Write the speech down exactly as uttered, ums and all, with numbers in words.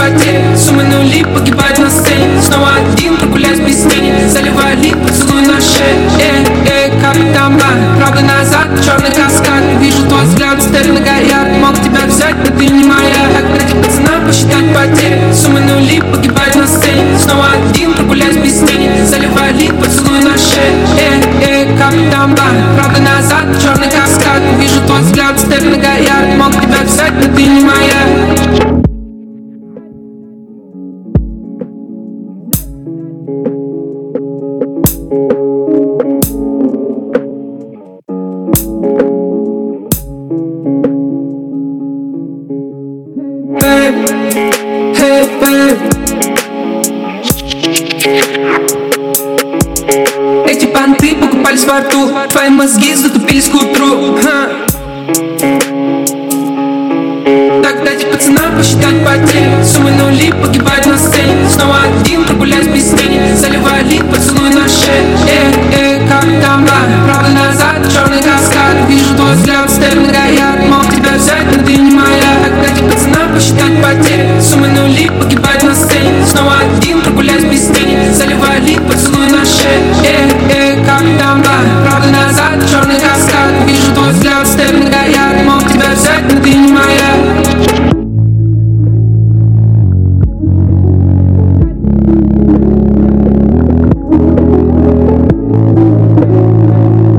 потери, суммы нули, погибать на сцене. Снова один, прогуляюсь без тени, заливали поцелуй на шее. Эй, эй, капитан Блан, правда назад, черный каскад. Вижу твой взгляд, стены горят. Мог тебя взять, но ты не моя. Как против пацана посчитать потери, суммы нули, погибать на сцене. Снова один, прогуляюсь без тени, заливали поцелуй на шее. Эй, эй, капитан Блан, правда назад, черный каскад. Вижу твой взгляд, стены горят. Мог тебя взять, но ты не моя. Hey, babe. Эти понты покупались во рту, твои мозги затупились к утру. Ха. Так дайте пацанам посчитать потери, суммы нули, погибать на сцене. Снова один, прогуляюсь без тени, заливали поцелуй на шее. Эй, эй, капитан Блан, правда назад, черный каскад. Вижу твой взгляд, стены горят. Мог тебя взять, но ты не моя. Так дайте пацанам посчитать потери, суммы нули, погибать на сцене. Снова один, прогуляюсь без тени, заливали поцелуй на шее. Эй,